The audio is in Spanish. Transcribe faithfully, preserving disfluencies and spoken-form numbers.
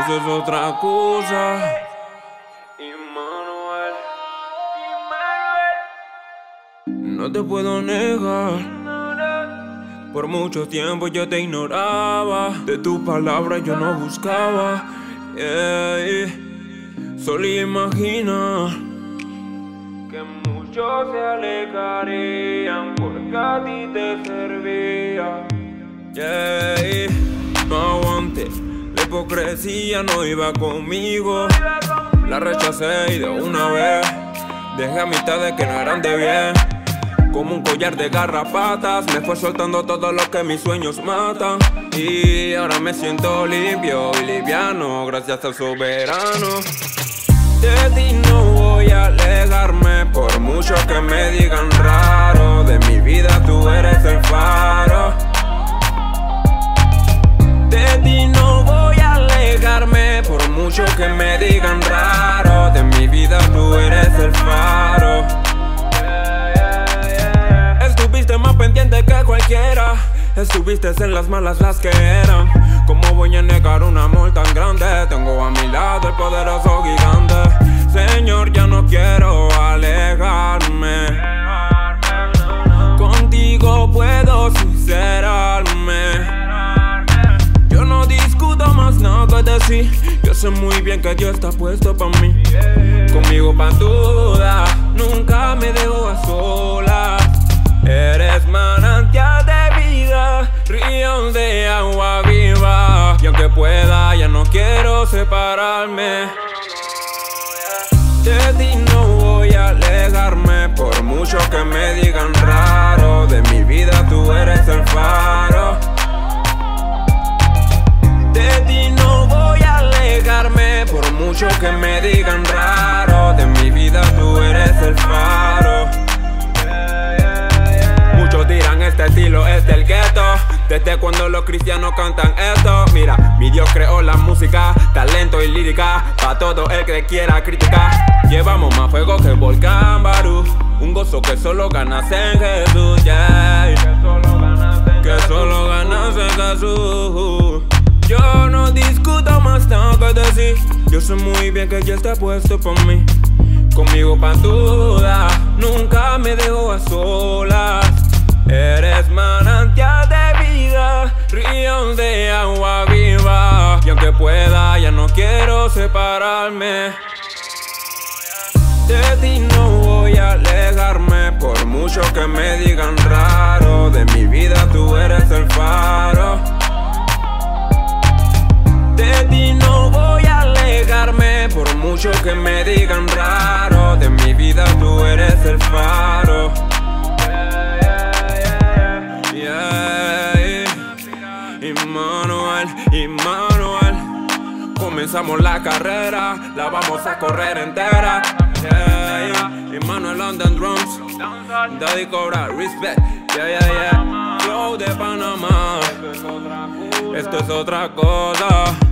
eso es otra cosa. Immanuel, No te puedo negar, por mucho tiempo yo te ignoraba. De tu palabra yo no buscaba. Yeah. Solo imagina que muchos se alejarían porque a ti te servía. Yeah. No aguanté, la hipocresía no iba conmigo. La rechacé y de una vez dejé amistades que no eran de bien. Como un collar de garrapatas me fue soltando todo lo que mis sueños matan. Y ahora me siento limpio y liviano gracias al soberano. De ti no voy a alejarme por mucho que me digan raro. De mi vida tú eres el faro. De ti no voy a alejarme por mucho que me digan raro. De mi vida tú eres el faro. Estuviste más pendiente que cualquiera. Estuviste en las malas las que eran. ¿Cómo voy a negar un amor tan grande? Tengo a mi lado el poderoso gigante. Señor, ya no quiero alejarme. Contigo puedo sincerarme. Yo no discuto más nada que decir. Yo sé muy bien que Dios está puesto pa' mí. Conmigo pa' duda, nunca me dejo a solas. Eres manantial de vida, río de agua viva. Y aunque pueda, ya no quiero separarme. De ti no voy a alejarme por mucho que me digan raro. De mi vida tú eres el faro. De ti no voy a alejarme por mucho que me digan raro. De mi vida tú eres el faro. Muchos dirán este estilo es del gueto. Desde cuando los cristianos cantan esto. Mira, mi Dios creó la música, talento y lírica, pa' todo el que quiera criticar. Llevamos más fuego que el volcán Barú. Un gozo que solo ganas en Jesús, yeah. Que solo ganas en Jesús. Yo no discuto más nada que decir. Yo sé muy bien que ya está puesto por mí. Conmigo pa' duda, nunca me dejo a solas. Eres manantial de vida, río de agua viva. Y aunque pueda, ya no quiero separarme. De ti no voy a alejarme por mucho que me digan raro. De mi vida tú eres el faro. De ti no voy a alejarme por mucho que me digan raro. De mi vida tú eres el faro. Immanuel, Immanuel. Comenzamos la carrera, la vamos a correr entera. Yeah, Immanuel on the drums, Daddy Cobra, respect. Yeah, yeah, yeah. Flow de Panamá. Esto es otra cosa.